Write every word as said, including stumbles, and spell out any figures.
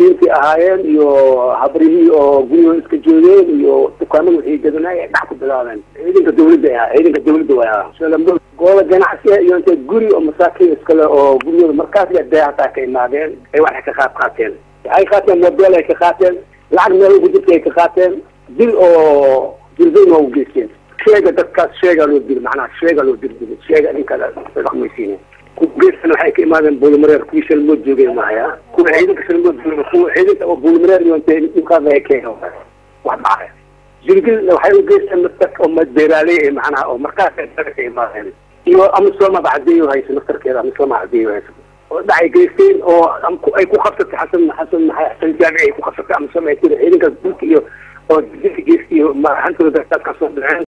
masaakiintii ahaayeen iyo habrihii oo guryo iska joogeen iyo dukaamada wixii gadanaya dhac ku bilaabeen ciidanka dawladda ah ciidanka dawladda waa soo goola ganacsiga iyo inta guri oo masaakiin iskale oo guryada markaas ay deeqta ka imaadeen ay wax ka qaab qaateen ay qaateen model ay ka qaateen lacag meel ugu jirtay ka qaateen dil oo dilbeen oo geesteen sheega dadkaas sheega loo dil macnaha sheega loo dil sheega in kala dhaqmaysiin kugeesana waxay ka imaadeen boolimareer kuwii shalmo joogeen maaya kuwa ciidanka shalmo joogeen kuwa ciidanka oo boolimareer iyo intay dhulkaas ay keeneen wax dhacay jirgil waxay u geesteen dadka oo madbeeraaley macnaha oo markaas ay ka imaadeen iyo amisooma bacdiyo hayso naftarkeeda amisooma bacdiyo hayso oo dhacay geesteen oo ay ku qabsatay xasan xasan xasan jaabi ay ku qabsatay amisooma ay ku ciidanka dhulka iyo oo geestiyo ma hantooda dadka soo dhaceen